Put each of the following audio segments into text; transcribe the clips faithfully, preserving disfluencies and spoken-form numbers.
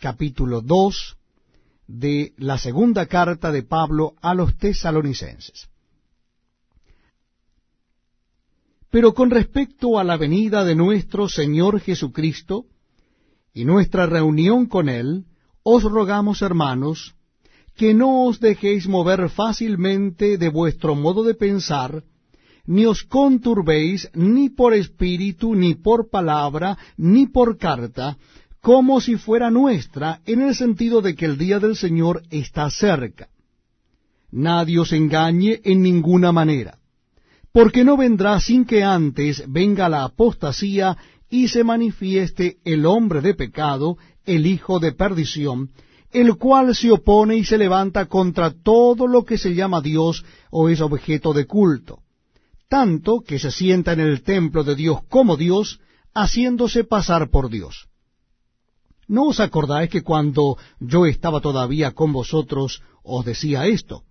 capítulo dos de la segunda carta de Pablo a los tesalonicenses. Pero con respecto a la venida de nuestro Señor Jesucristo y nuestra reunión con Él, os rogamos, hermanos, que no os dejéis mover fácilmente de vuestro modo de pensar, ni os conturbéis ni por espíritu, ni por palabra, ni por carta, como si fuera nuestra, en el sentido de que el día del Señor está cerca. Nadie os engañe en ninguna manera, porque no vendrá sin que antes venga la apostasía y se manifieste el hombre de pecado, el hijo de perdición, el cual se opone y se levanta contra todo lo que se llama Dios o es objeto de culto, tanto que se sienta en el templo de Dios como Dios, haciéndose pasar por Dios. ¿No os acordáis que cuando yo estaba todavía con vosotros os decía esto?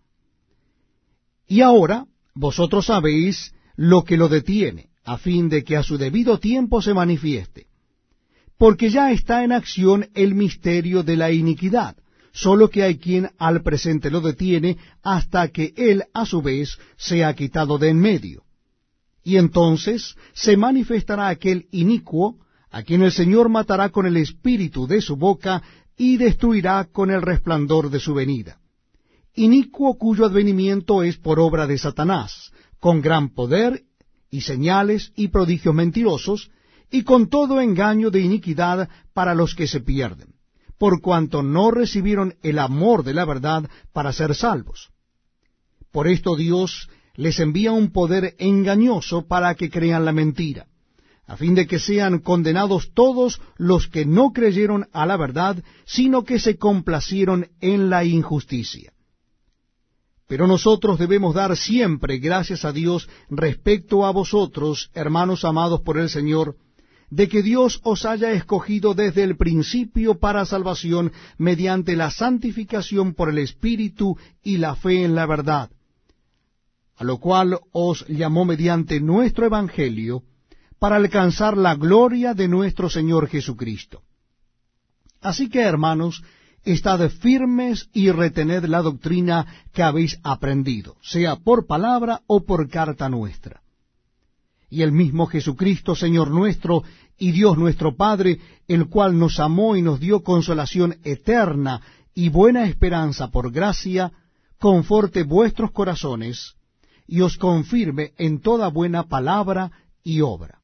Y ahora vosotros sabéis lo que lo detiene, a fin de que a su debido tiempo se manifieste. Porque ya está en acción el misterio de la iniquidad, solo que hay quien al presente lo detiene hasta que él a su vez sea quitado de en medio. Y entonces se manifestará aquel inicuo, a quien el Señor matará con el espíritu de su boca y destruirá con el resplandor de su venida. Inicuo cuyo advenimiento es por obra de Satanás, con gran poder y señales y prodigios mentirosos, y con todo engaño de iniquidad para los que se pierden, por cuanto no recibieron el amor de la verdad para ser salvos. Por esto Dios les envía un poder engañoso para que crean la mentira, a fin de que sean condenados todos los que no creyeron a la verdad, sino que se complacieron en la injusticia. Pero nosotros debemos dar siempre gracias a Dios respecto a vosotros, hermanos amados por el Señor, de que Dios os haya escogido desde el principio para salvación mediante la santificación por el Espíritu y la fe en la verdad, a lo cual os llamó mediante nuestro Evangelio, para alcanzar la gloria de nuestro Señor Jesucristo. Así que, hermanos, estad firmes y retened la doctrina que habéis aprendido, sea por palabra o por carta nuestra. Y el mismo Jesucristo, Señor nuestro, y Dios nuestro Padre, el cual nos amó y nos dio consolación eterna y buena esperanza por gracia, conforte vuestros corazones, y os confirme en toda buena palabra y obra.